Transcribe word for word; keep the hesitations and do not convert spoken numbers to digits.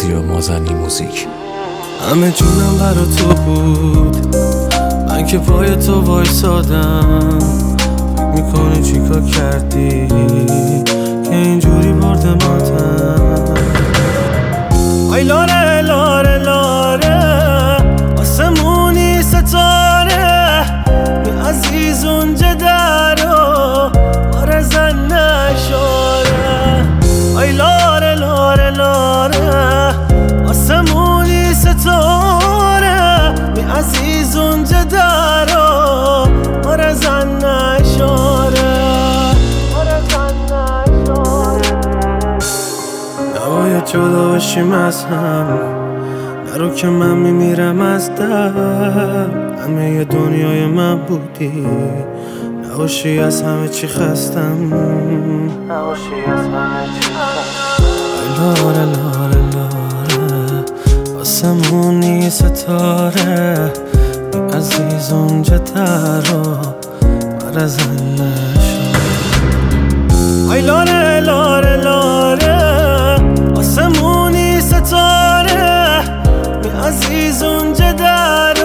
رادیو مازنی موزیک. همه جونم برا تو بود، من که پای تو وایسادم. فکر میکنی چی کار کردی که اینجوری برده ماتم؟ آی لاره لاره لاره آسمونی ستاره می عزیز اونجا درو باره زن نشاره. آی لاره لاره لاره آسمونی ستاره می عزیز اونجا درو باره زن نشاره. نباید جدا باشیم از هم، نرو که من میمیرم از درد. همه ی دنیای من بودی، نباشی از همه چی خستم، نباشی از همه چی خستم. لاره لاره لاره آسمونی ستاره می عزیز اونجا درو بره زن نشاره. آی لاره لاره لاره آسمونی ستاره می عزیز اونجا درو